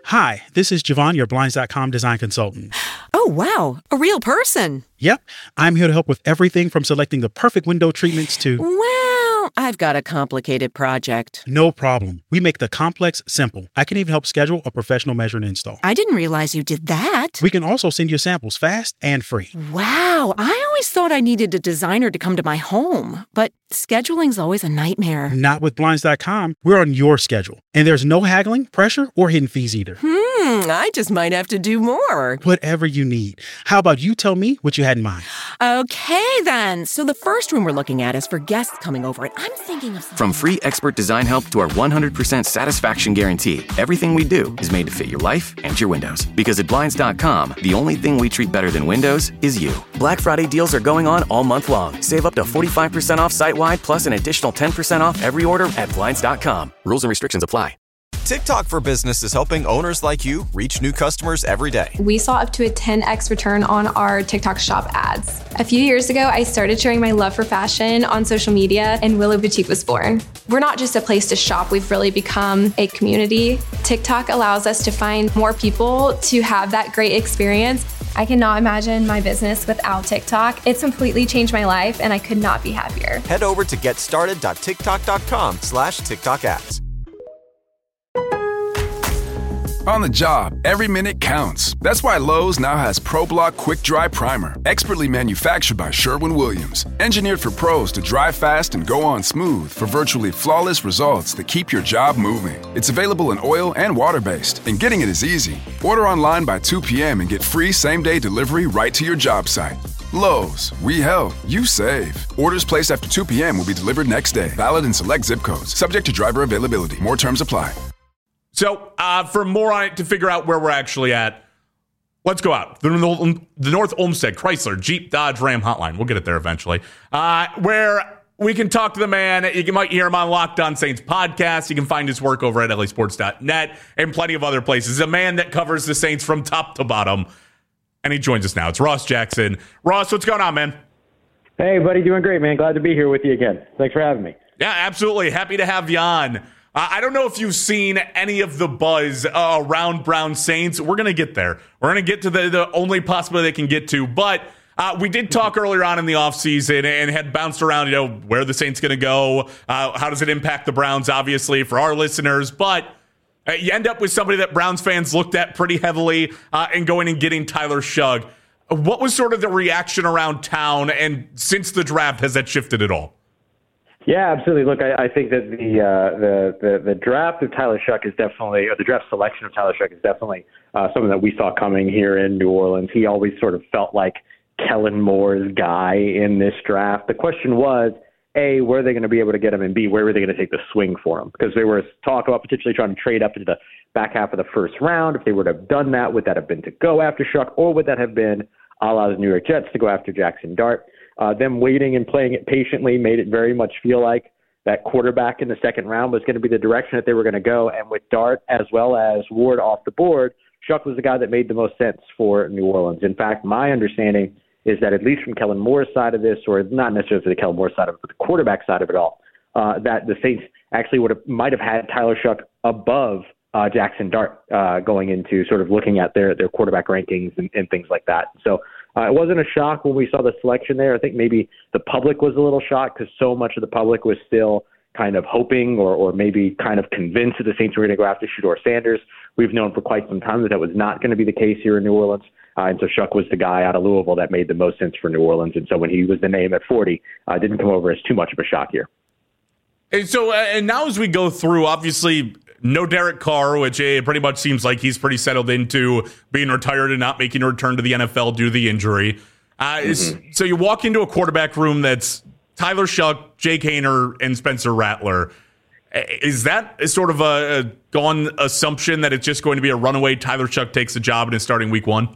Hi, this is Javon, your Blinds.com design consultant. Oh, wow. A real person. Yep, I'm here to help with everything from selecting the perfect window treatments to... Well, I've got a complicated project. No problem. We make the complex simple. I can even help schedule a professional measure and install. I didn't realize you did that. We can also send you samples fast and free. Wow, I always thought I needed a designer to come to my home, but scheduling's always a nightmare. Not with Blinds.com. We're on your schedule. And there's no haggling, pressure, or hidden fees either. I just might have to do more. Whatever you need. How about you tell me what you had in mind? Okay, then. So the first room we're looking at is for guests coming over, and I'm thinking of... From free expert design help to our 100% satisfaction guarantee, everything we do is made to fit your life and your windows. Because at Blinds.com, the only thing we treat better than windows is you. Black Friday deals are going on all month long. Save up to 45% off site-wide, plus an additional 10% off every order at Blinds.com. Rules and restrictions apply. TikTok for Business is helping owners like you reach new customers every day. We saw up to a 10x return on our TikTok shop ads. A few years ago, I started sharing my love for fashion on social media, and Willow Boutique was born. We're not just a place to shop, we've really become a community. TikTok allows us to find more people to have that great experience. I cannot imagine my business without TikTok. It's completely changed my life, and I could not be happier. Head over to getstarted.tiktok.com/TikTok ads. On the job, every minute counts. That's why Lowe's now has ProBlock Quick Dry Primer, expertly manufactured by Sherwin-Williams. Engineered for pros to dry fast and go on smooth for virtually flawless results that keep your job moving. It's available in oil and water-based, and getting it is easy. Order online by 2 p.m. and get free same-day delivery right to your job site. Lowe's, we help, you save. Orders placed after 2 p.m. will be delivered next day. Valid in select zip codes. Subject to driver availability. More terms apply. So, for more on it, to figure out where we're actually at, let's go out. The North Olmsted Chrysler Jeep Dodge Ram hotline. We'll get it there eventually. Where we can talk to the man. You might hear him on Locked On Saints podcast. You can find his work over at lasports.net and plenty of other places. A man that covers the Saints from top to bottom. And he joins us now. It's Ross Jackson. Ross, what's going on, man? Hey, buddy. Doing great, man. Glad to be here with you again. Thanks for having me. Yeah, absolutely. Happy to have you on. I don't know if you've seen any of the buzz around Brown Saints. We're going to get there. We're going to get to the only possibility they can get to. But we did talk earlier on in the offseason and had bounced around, where the Saints going to go? How does it impact the Browns, obviously, for our listeners? But you end up with somebody that Browns fans looked at pretty heavily and going and getting Tyler Shugg. What was sort of the reaction around town? And since the draft, has that shifted at all? Yeah, absolutely. Look, I think that the draft of Tyler Shugg is definitely, or the draft selection of Tyler Shugg is definitely something that we saw coming here in New Orleans. He always sort of felt like Kellen Moore's guy in this draft. The question was, A, where are they going to be able to get him, and B, where were they going to take the swing for him? Because there was talk about potentially trying to trade up into the back half of the first round. If they would have done that, would that have been to go after Shugg, or would that have been a la the New York Jets to go after Jackson Dart? Them waiting and playing it patiently made it very much feel like that quarterback in the second round was going to be the direction that they were going to go. And with Dart as well as Ward off the board, Shugg was the guy that made the most sense for New Orleans. In fact, my understanding is that at least from Kellen Moore's side of this, or not necessarily the Kellen Moore side of it, but the quarterback side of it all, that the Saints actually might have had Tyler Shugg above Jackson Dart going into sort of looking at their quarterback rankings and things like that. So it wasn't a shock when we saw the selection there. I think maybe the public was a little shocked because so much of the public was still kind of hoping or maybe kind of convinced that the Saints were going to go after Shedeur Sanders. We've known for quite some time that was not going to be the case here in New Orleans. And so Shugg was the guy out of Louisville that made the most sense for New Orleans. And so when he was the name at 40, didn't come over as too much of a shock here. And so, and now as we go through, obviously, no Derek Carr, which it pretty much seems like he's pretty settled into being retired and not making a return to the NFL due to the injury. So you walk into a quarterback room that's Tyler Shugg, Jake Haener, and Spencer Rattler. Is that sort of a gone assumption that it's just going to be a runaway Tyler Shugg takes the job and is starting week one?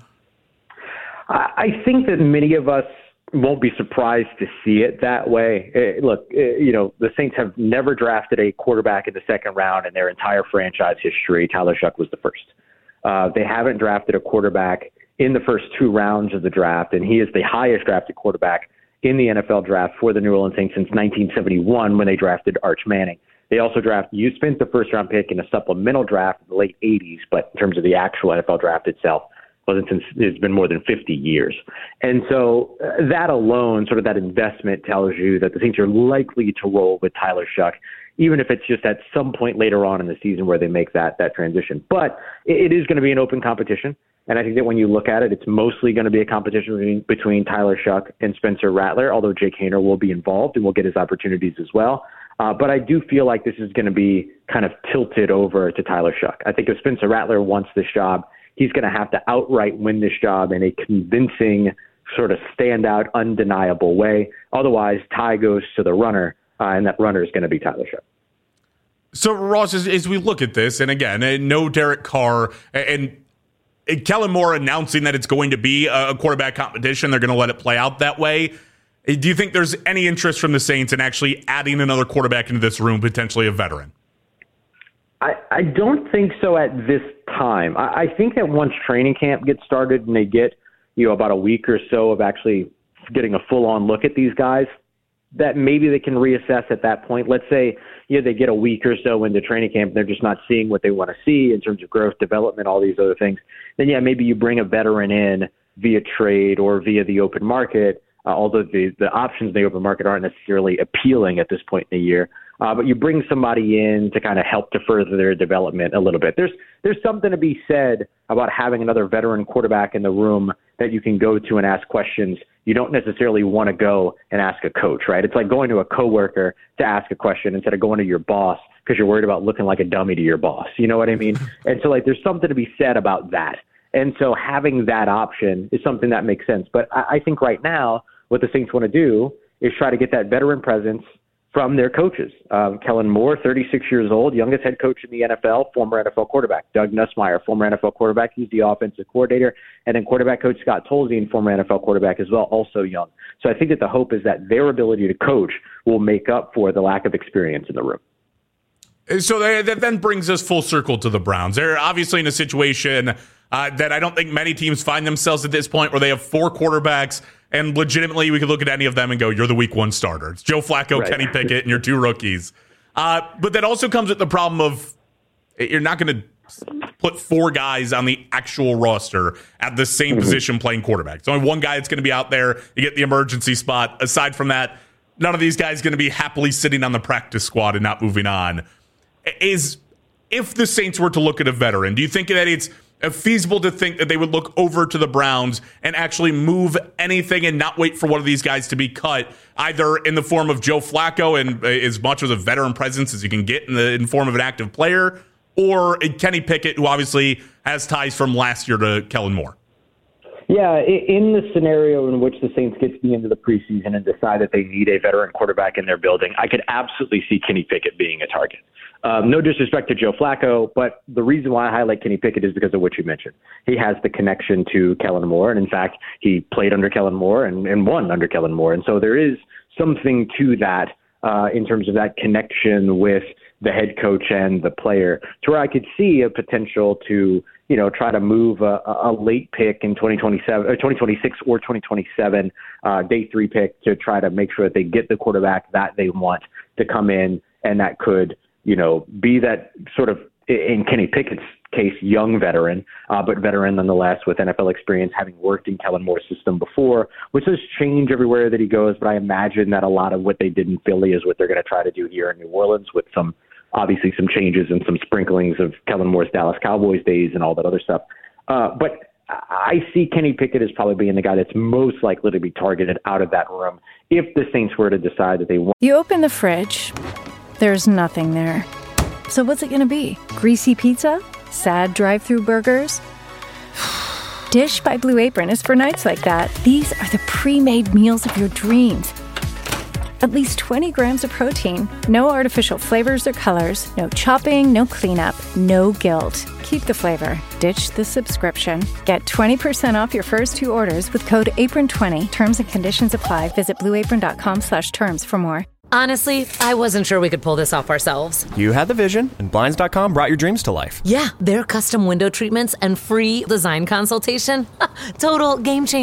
I think that many of us won't be surprised to see it that way. Look, the Saints have never drafted a quarterback in the second round in their entire franchise history. Tyler Shugg was the first. They haven't drafted a quarterback in the first two rounds of the draft, and he is the highest drafted quarterback in the NFL draft for the New Orleans Saints since 1971 when they drafted Arch Manning. They also spent the first-round pick in a supplemental draft in the late 80s, but in terms of the actual NFL draft itself, it's been more than 50 years. And so that alone, sort of that investment, tells you that the Saints are likely to roll with Tyler Shough, even if it's just at some point later on in the season where they make that transition. But it is going to be an open competition. And I think that when you look at it, it's mostly going to be a competition between Tyler Shough and Spencer Rattler, although Jake Haener will be involved and will get his opportunities as well. But I do feel like this is going to be kind of tilted over to Tyler Shough. I think if Spencer Rattler wants this job, he's going to have to outright win this job in a convincing, sort of standout, undeniable way. Otherwise, Ty goes to the runner, and that runner is going to be Tyler Shough. So, Ross, as we look at this, and again, no Derek Carr, and Kellen Moore announcing that it's going to be a quarterback competition, they're going to let it play out that way. Do you think there's any interest from the Saints in actually adding another quarterback into this room, potentially a veteran? I don't think so at this time. I think that once training camp gets started and they get, about a week or so of actually getting a full-on look at these guys, that maybe they can reassess at that point. Let's say, they get a week or so into training camp and they're just not seeing what they want to see in terms of growth, development, all these other things. Then, maybe you bring a veteran in via trade or via the open market, although the options in the open market aren't necessarily appealing at this point in the year. But you bring somebody in to kind of help to further their development a little bit. There's something to be said about having another veteran quarterback in the room that you can go to and ask questions. You don't necessarily want to go and ask a coach, right? It's like going to a coworker to ask a question instead of going to your boss because you're worried about looking like a dummy to your boss. You know what I mean? And so there's something to be said about that. And so having that option is something that makes sense. But I think right now what the Saints want to do is try to get that veteran presence from their coaches. Kellen Moore, 36 years old, youngest head coach in the NFL, former NFL quarterback. Doug Nussmeier, former NFL quarterback. He's the offensive coordinator. And then quarterback coach Scott Tolzien, former NFL quarterback as well, also young. So I think that the hope is that their ability to coach will make up for the lack of experience in the room. So that then brings us full circle to the Browns. They're obviously in a situation that I don't think many teams find themselves at this point where they have four quarterbacks, and legitimately we could look at any of them and go, you're the week one starter. It's Joe Flacco, right, Kenny Pickett, and your two rookies. But that also comes with the problem of you're not going to put four guys on the actual roster at the same position playing quarterback. It's only one guy that's going to be out there. You get the emergency spot. Aside from that, none of these guys going to be happily sitting on the practice squad and not moving on. If the Saints were to look at a veteran, do you think that it's feasible to think that they would look over to the Browns and actually move anything and not wait for one of these guys to be cut, either in the form of Joe Flacco and as much as a veteran presence as you can get in the form of an active player, or Kenny Pickett, who obviously has ties from last year to Kellen Moore? Yeah, in the scenario in which the Saints get to the end of the preseason and decide that they need a veteran quarterback in their building, I could absolutely see Kenny Pickett being a target. No disrespect to Joe Flacco, but the reason why I highlight Kenny Pickett is because of what you mentioned. He has the connection to Kellen Moore, and in fact, he played under Kellen Moore and won under Kellen Moore. And so there is something to that in terms of that connection with the head coach and the player, to where I could see a potential to, try to move a late pick in 2027 or 2026 or 2027 day 3 pick to try to make sure that they get the quarterback that they want to come in, and that could, be that sort of, in Kenny Pickett's case, young veteran, but veteran nonetheless with NFL experience, having worked in Kellen Moore's system before, which does change everywhere that he goes. But I imagine that a lot of what they did in Philly is what they're going to try to do here in New Orleans, with some changes and some sprinklings of Kellen Moore's Dallas Cowboys days and all that other stuff. But I see Kenny Pickett as probably being the guy that's most likely to be targeted out of that room if the Saints were to decide that they want. You open the fridge, there's nothing there. So what's it going to be? Greasy pizza? Sad drive-thru burgers? Dish by Blue Apron is for nights like that. These are the pre-made meals of your dreams. At least 20 grams of protein, no artificial flavors or colors, no chopping, no cleanup, no guilt. Keep the flavor. Ditch the subscription. Get 20% off your first 2 orders with code APRON20. Terms and conditions apply. Visit blueapron.com/terms for more. Honestly, I wasn't sure we could pull this off ourselves. You had the vision, and Blinds.com brought your dreams to life. Yeah, their custom window treatments and free design consultation. Total game changer.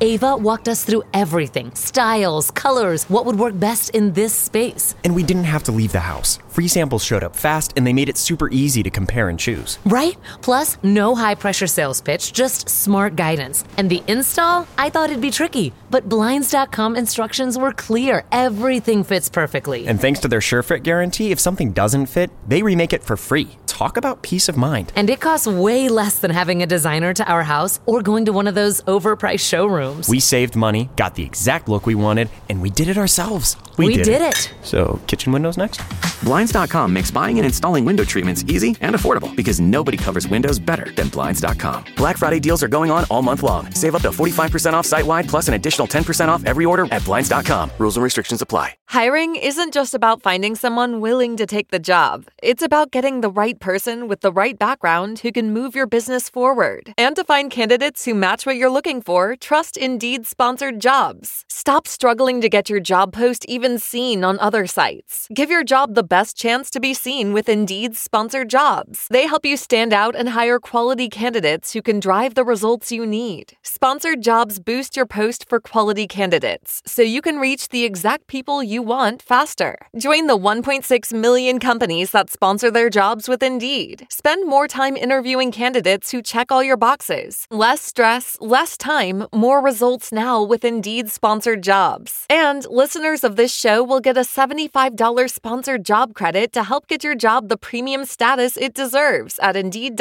Ava walked us through everything, styles, colors, what would work best in this space. And we didn't have to leave the house. Free samples showed up fast, and they made it super easy to compare and choose. Right? Plus, no high-pressure sales pitch, just smart guidance. And the install? I thought it'd be tricky, but Blinds.com instructions were clear. Everything fits perfectly. And thanks to their SureFit guarantee, if something doesn't fit, they remake it for free. Talk about peace of mind. And it costs way less than having a designer to our house or going to one of those overpriced showrooms. We saved money, got the exact look we wanted, and we did it ourselves. We did it. So, kitchen windows next? Blinds.com makes buying and installing window treatments easy and affordable because nobody covers windows better than Blinds.com. Black Friday deals are going on all month long. Save up to 45% off site-wide plus an additional 10% off every order at Blinds.com. Rules and restrictions apply. Hiring isn't just about finding someone willing to take the job. It's about getting the right person with the right background who can move your business forward. And to find candidates who match what you're looking for, trust Indeed-sponsored jobs. Stop struggling to get your job post even seen on other sites. Give your job the best chance to be seen with Indeed-sponsored jobs. They help you stand out and hire quality candidates who can drive the results you need. Sponsored jobs boost your post for quality candidates, so you can reach the exact people you want faster. Join the 1.6 million companies that sponsor their jobs with Indeed. Spend more time interviewing candidates who check all your boxes. Less stress, less time, more results now with Indeed-sponsored jobs. And listeners of this show will get a $75 sponsored job credit to help get your job the premium status it deserves at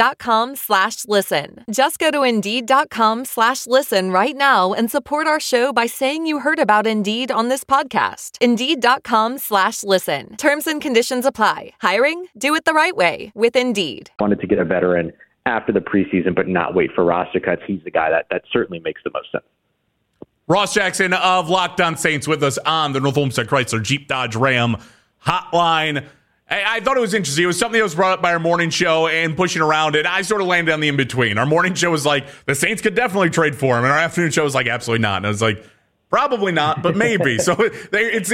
Indeed.com/listen. Just go to Indeed.com/listen right now and support our show by saying you heard about Indeed on this podcast. Indeed.com/listen. Terms and conditions apply. Hiring? Do it the right way with Indeed. Wanted to get a veteran after the preseason, but not wait for roster cuts. He's the guy that certainly makes the most sense. Ross Jackson of Locked On Saints with us on the North Olmsted Chrysler Jeep Dodge Ram hotline. I thought it was interesting. It was something that was brought up by our morning show and pushing around it. I sort of landed on the in-between. Our morning show was like, the Saints could definitely trade for him. And our afternoon show was like, absolutely not. And I was like, probably not, but maybe. So it's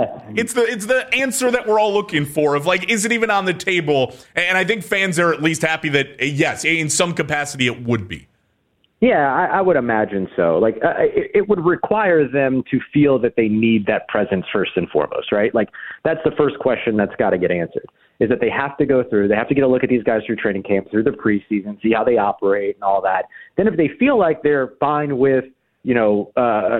the answer that we're all looking for of like, is it even on the table? And I think fans are at least happy that, yes, in some capacity it would be. Yeah, I would imagine so. Like, it would require them to feel that they need that presence first and foremost, right? Like, that's the first question that's got to get answered, is that they have to go through, they have to get a look at these guys through training camp, through the preseason, see how they operate and all that. Then if they feel like they're fine with, whoever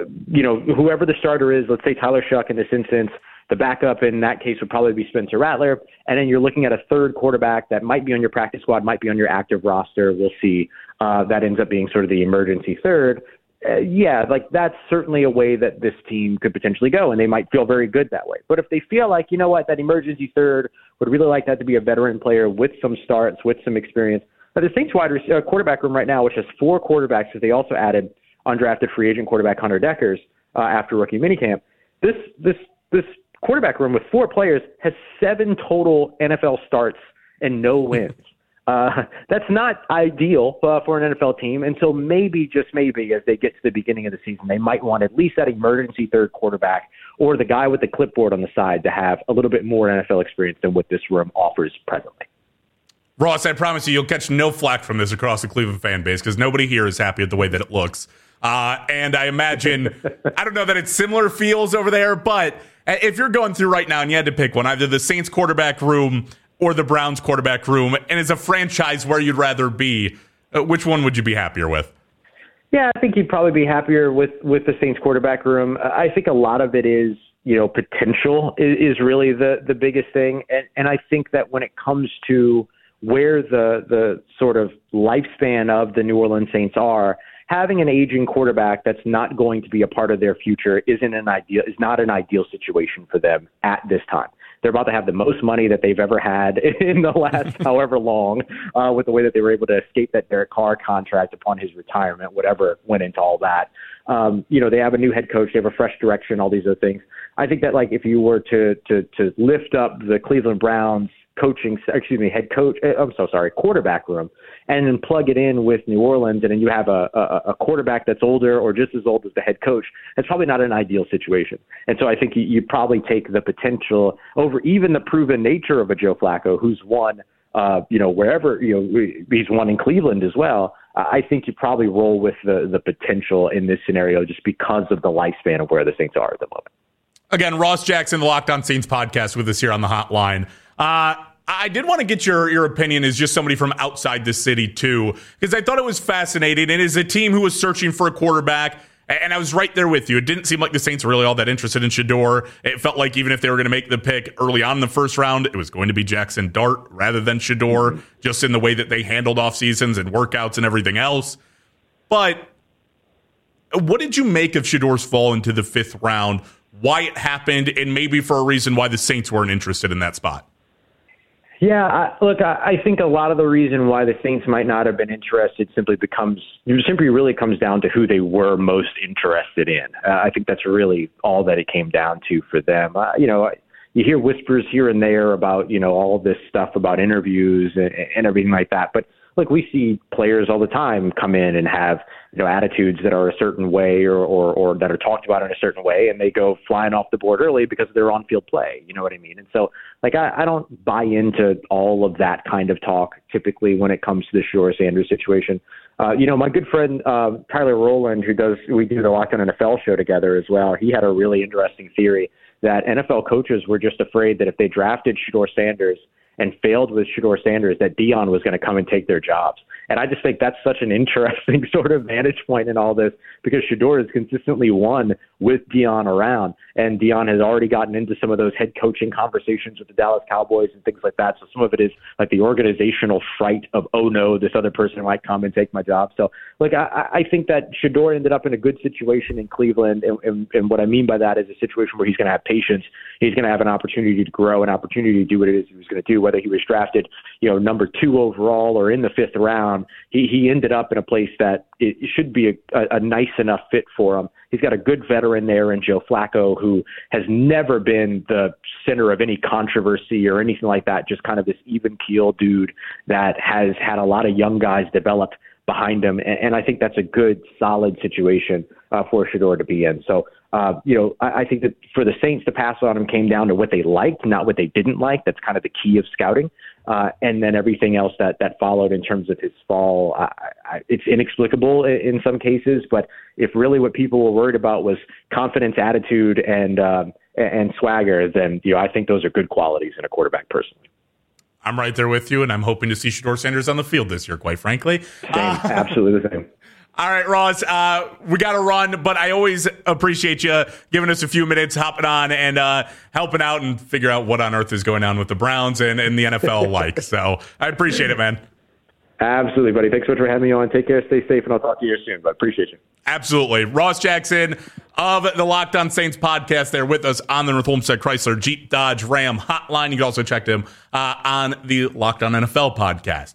the starter is, let's say Tyler Shuck in this instance, the backup in that case would probably be Spencer Rattler. And then you're looking at a third quarterback that might be on your practice squad, might be on your active roster. We'll see. That ends up being sort of the emergency third. That's certainly a way that this team could potentially go, and they might feel very good that way. But if they feel like, that emergency third would really like that to be a veteran player with some starts, with some experience. But the Saints quarterback room right now, which has 4 quarterbacks, because they also added undrafted free agent quarterback Hunter Dekkers after rookie minicamp. This quarterback room with 4 players has 7 total NFL starts and no wins. That's not ideal for an NFL team until maybe, just maybe, as they get to the beginning of the season, they might want at least that emergency third quarterback or the guy with the clipboard on the side to have a little bit more NFL experience than what this room offers presently. Ross, I promise you'll catch no flack from this across the Cleveland fan base because nobody here is happy with the way that it looks. And I imagine, I don't know that it's similar feels over there, but if you're going through right now and you had to pick one, either the Saints quarterback room or the Browns quarterback room, and as a franchise where you'd rather be, which one would you be happier with? Yeah, I think you'd probably be happier with the Saints quarterback room. I think a lot of it is, potential is really the biggest thing. And I think that when it comes to where the sort of lifespan of the New Orleans Saints are, having an aging quarterback that's not going to be a part of their future is not an ideal situation for them at this time. They're about to have the most money that they've ever had in the last however long with the way that they were able to escape that Derek Carr contract upon his retirement, whatever went into all that. They have a new head coach. They have a fresh direction, all these other things. I think that if you were to lift up the Cleveland Browns quarterback room and then plug it in with New Orleans, and then you have a quarterback that's older or just as old as the head coach, that's probably not an ideal situation. And so I think you probably take the potential over even the proven nature of a Joe Flacco, who's won wherever, he's won in Cleveland as well. I think you probably roll with the potential in this scenario just because of the lifespan of where the Saints are at the moment. Again, Ross Jackson, the Locked On Saints podcast with us here on the hotline. I did want to get your opinion as just somebody from outside the city, too, because I thought it was fascinating. And as a team who was searching for a quarterback, and I was right there with you. It didn't seem like the Saints were really all that interested in Shedeur. It felt like even if they were going to make the pick early on in the first round, it was going to be Jackson Dart rather than Shedeur, just in the way that they handled off seasons and workouts and everything else. But what did you make of Shedeur's fall into the 5th round, why it happened, and maybe for a reason why the Saints weren't interested in that spot? Yeah, I think a lot of the reason why the Saints might not have been interested simply really comes down to who they were most interested in. I think that's really all that it came down to for them. You hear whispers here and there about, all of this stuff about interviews and everything like that. But look, we see players all the time come in and have, attitudes that are a certain way or that are talked about in a certain way, and they go flying off the board early because of their on-field play. You know what I mean? And so, I don't buy into all of that kind of talk typically when it comes to the Shedeur Sanders situation. My good friend Tyler Rowland, we do the Locked On NFL show together as well. He had a really interesting theory that NFL coaches were just afraid that if they drafted Shedeur Sanders and failed with Shedeur Sanders, that Deion was going to come and take their jobs. And I just think that's such an interesting sort of vantage point in all this, because Shedeur has consistently won with Deion around, and Deion has already gotten into some of those head coaching conversations with the Dallas Cowboys and things like that. So some of it is like the organizational fright of, oh no, this other person might come and take my job. So I think that Shedeur ended up in a good situation in Cleveland. And what I mean by that is a situation where he's going to have patience. He's going to have an opportunity to grow, an opportunity to do what it is he was going to do, whether he was drafted, number 2 overall or in the 5th round. He ended up in a place that it should be a nice enough fit for him. He's got a good veteran there in Joe Flacco, who has never been the center of any controversy or anything like that, just kind of this even-keel dude that has had a lot of young guys develop behind him. And I think that's a good, solid situation for Shedeur to be in. So, I think that for the Saints to pass on him came down to what they liked, not what they didn't like. That's kind of the key of scouting. And then everything else that followed in terms of his fall, it's inexplicable in some cases. But if really what people were worried about was confidence, attitude, and swagger, then I think those are good qualities in a quarterback personally. I'm right there with you, and I'm hoping to see Shedeur Sanders on the field this year, quite frankly. Absolutely the same. All right, Ross, we got to run, but I always appreciate you giving us a few minutes, hopping on and helping out and figure out what on earth is going on with the Browns and the NFL alike. So I appreciate it, man. Absolutely, buddy. Thanks so much for having me on. Take care, stay safe, and I'll talk to you soon, but appreciate you. Absolutely. Ross Jackson of the Locked On Saints podcast there with us on the North Olmsted Chrysler Jeep Dodge Ram hotline. You can also check him on the Locked On NFL podcast.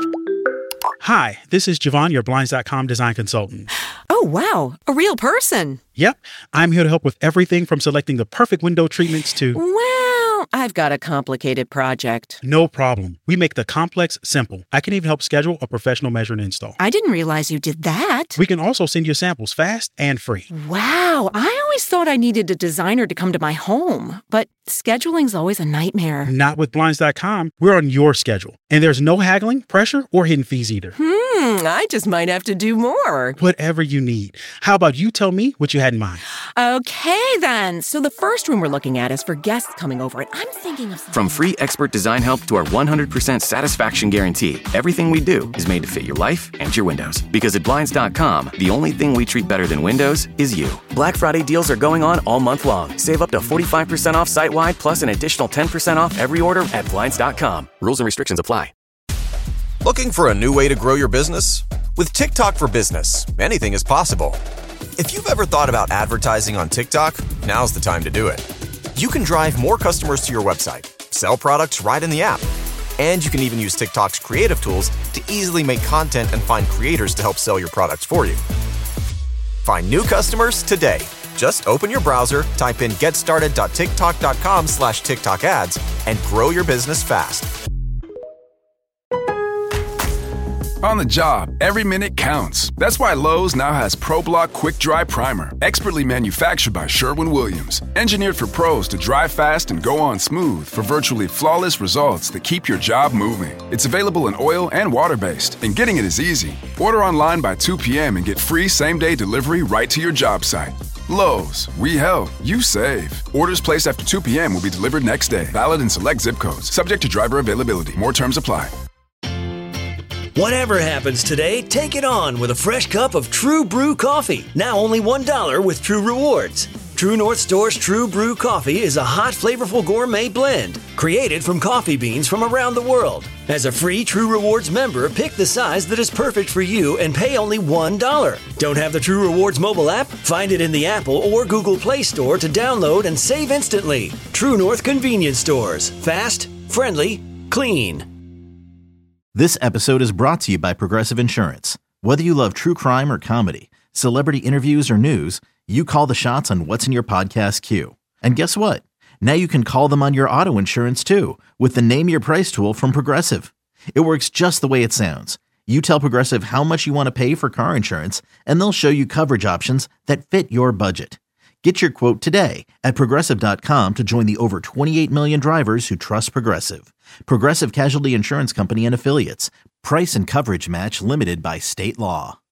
Hi, this is Javon, your Blinds.com design consultant. Oh, wow. A real person. Yep. I'm here to help with everything from selecting the perfect window treatments to... Well, I've got a complicated project. No problem. We make the complex simple. I can even help schedule a professional measure and install. I didn't realize you did that. We can also send you samples fast and free. Wow. I always thought I needed a designer to come to my home, but scheduling's always a nightmare. Not with Blinds.com. We're on your schedule. And there's no haggling, pressure, or hidden fees either. I just might have to do more. Whatever you need. How about you tell me what you had in mind? Okay, then. So the first room we're looking at is for guests coming over, and I'm thinking of something. From free expert design help to our 100% satisfaction guarantee, everything we do is made to fit your life and your windows. Because at Blinds.com, the only thing we treat better than windows is you. Black Friday deals are going on all month long. Save up to 45% off site-wide, plus an additional 10% off every order at Blinds.com. Rules and restrictions apply. Looking for a new way to grow your business? With TikTok for Business, anything is possible. If you've ever thought about advertising on TikTok, now's the time to do it. You can drive more customers to your website, sell products right in the app, and you can even use TikTok's creative tools to easily make content and find creators to help sell your products for you. Find new customers today. Just open your browser, type in getstarted.tiktok.com/TikTok ads, and grow your business fast. On the job, every minute counts. That's why Lowe's now has ProBlock Quick Dry Primer, expertly manufactured by Sherwin-Williams. Engineered for pros to dry fast and go on smooth for virtually flawless results that keep your job moving. It's available in oil and water-based, and getting it is easy. Order online by 2 p.m. and get free same-day delivery right to your job site. Lowe's, we help, you save. Orders placed after 2 p.m. will be delivered next day. Valid in select zip codes. Subject to driver availability. More terms apply. Whatever happens today, take it on with a fresh cup of True Brew coffee. Now only $1 with True Rewards. True North Store's True Brew coffee is a hot, flavorful gourmet blend created from coffee beans from around the world. As a free True Rewards member, pick the size that is perfect for you and pay only $1. Don't have the True Rewards mobile app? Find it in the Apple or Google Play Store to download and save instantly. True North Convenience Stores. Fast, friendly, clean. This episode is brought to you by Progressive Insurance. Whether you love true crime or comedy, celebrity interviews or news, you call the shots on what's in your podcast queue. And guess what? Now you can call them on your auto insurance too with the Name Your Price tool from Progressive. It works just the way it sounds. You tell Progressive how much you want to pay for car insurance, and they'll show you coverage options that fit your budget. Get your quote today at Progressive.com to join the over 28 million drivers who trust Progressive. Progressive Casualty Insurance Company and Affiliates. Price and coverage match limited by state law.